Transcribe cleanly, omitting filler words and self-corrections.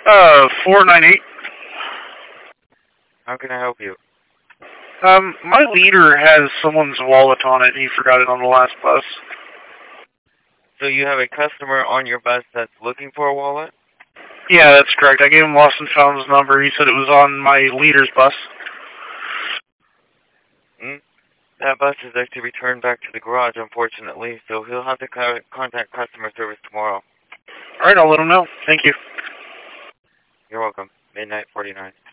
498. How can I help you? My leader has someone's wallet on it. He forgot it on the last bus. So you have a customer on your bus that's looking for a wallet? Yeah, that's correct. I gave him Lost and Found's number. He said it was on my leader's bus. That bus is actually returned back to the garage, unfortunately, so he'll have to contact customer service tomorrow. Alright, I'll let him know. Thank you. You're welcome. Midnight 49.